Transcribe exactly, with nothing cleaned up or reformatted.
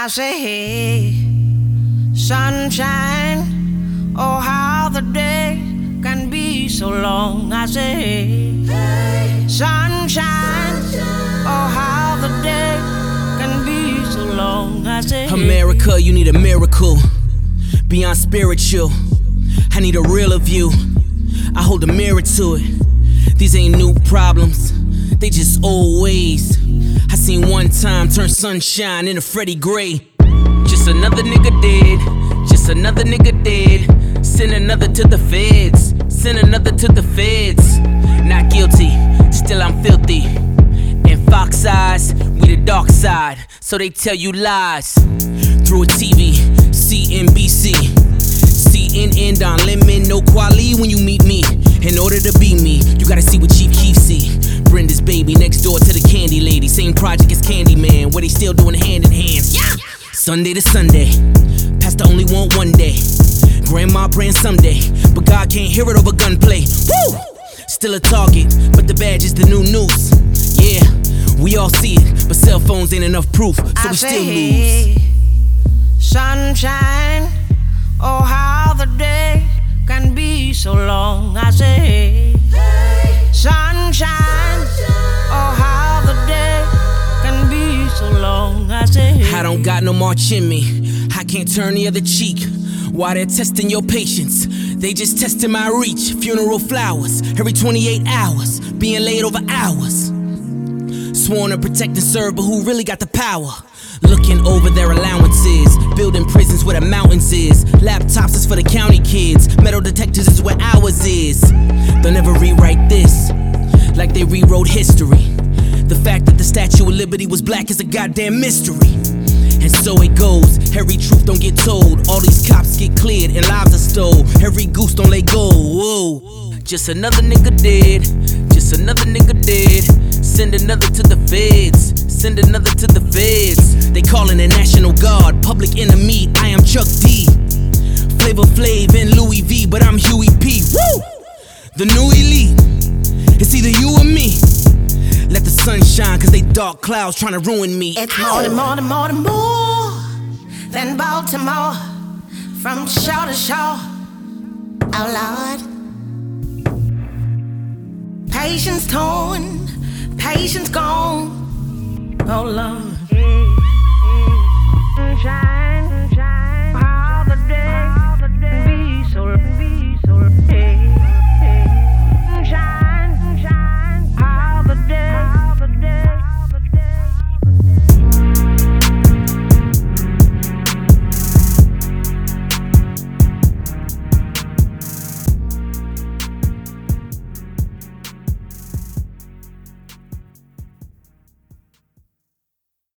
I say, hey, sunshine, oh how the day can be so long. I say, hey, sunshine, oh how the day can be so long. I say, America, you need a miracle, beyond spiritual. I need a real of you, I hold a mirror to it. These ain't new problems, they just old ways. I seen one time turn sunshine into Freddie Gray. Just another nigga dead, just another nigga dead. Send another to the feds, send another to the feds. Not guilty, still I'm filthy. In Fox eyes, we the dark side, so they tell you lies. Through a T V, C N B C, C N N, Don Lemon, no quali when you meet me. In order to be me, you gotta see what Chief Keef see. Brenda's baby next door to the Candy Lady, same project as Candyman, where they still doing hand in hand. Yeah! Sunday to Sunday, Pastor only want one day. Grandma praying someday, but God can't hear it over gunplay. Woo! Still a target, but the badge is the new noose. Yeah, we all see it, but cell phones ain't enough proof, so I we say, still hey, lose. Sunshine, oh how the day can be so long. I say, hey, sunshine, oh how the day can be so long. I say, I don't got no march in me, I can't turn the other cheek. Why they're testing your patience, they just testing my reach. Funeral flowers every twenty-eight hours, being laid over hours. Sworn to protect and serve, but who really got the power? Looking over their allowances, building prisons where the mountains is. Laptops is for the county kids, metal detectors is where ours is. They'll never rewrite this, like they rewrote history. The fact that the Statue of Liberty was black is a goddamn mystery. And so it goes, every truth don't get told. All these cops get cleared and lives are stole. Every goose don't let go, whoa. Just another nigga dead, just another nigga dead. Send another to the feds, send another to the feds. They calling the National Guard, public enemy, I am Chuck D. Flavor Flav and Louis V, but I'm Huey P. Woo! The new elite, it's either you or me. Let the sun shine, cause they dark clouds trying to ruin me. it's more than more than more than more than Baltimore, from shore to shore. Oh Lord, patience torn, patience gone. Oh Lord.